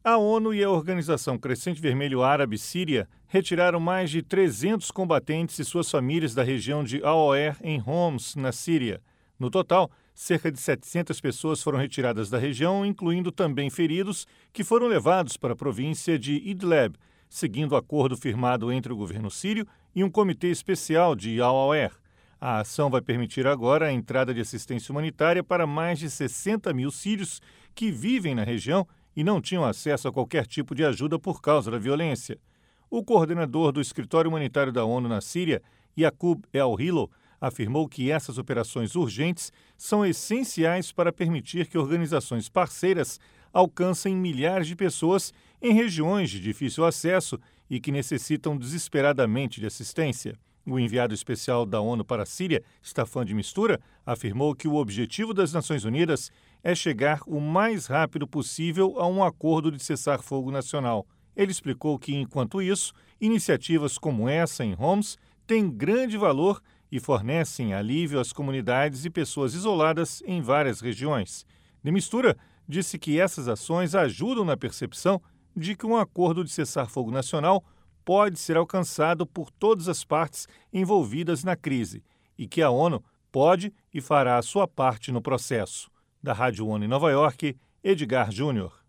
A ONU e a Organização Crescente Vermelho Árabe Síria retiraram mais de 300 combatentes e suas famílias da região de Al-Oer, em Homs, na Síria. No total, cerca de 700 pessoas foram retiradas da região, incluindo também feridos que foram levados para a província de Idlib, seguindo o acordo firmado entre o governo sírio e um comitê especial de Al-Oer. A ação vai permitir agora a entrada de assistência humanitária para mais de 60 mil sírios que vivem na região e não tinham acesso a qualquer tipo de ajuda por causa da violência. O coordenador do Escritório Humanitário da ONU na Síria, Yaqub El-Hilo, afirmou que essas operações urgentes são essenciais para permitir que organizações parceiras alcancem milhares de pessoas em regiões de difícil acesso e que necessitam desesperadamente de assistência. O enviado especial da ONU para a Síria, Staffan de Mistura, afirmou que o objetivo das Nações Unidas é chegar o mais rápido possível a um acordo de cessar-fogo nacional. Ele explicou que, enquanto isso, iniciativas como essa em Homs têm grande valor e fornecem alívio às comunidades e pessoas isoladas em várias regiões. De Mistura disse que essas ações ajudam na percepção de que um acordo de cessar-fogo nacional pode ser alcançado por todas as partes envolvidas na crise e que a ONU pode e fará a sua parte no processo. Da Rádio ONU em Nova York, Edgar Júnior.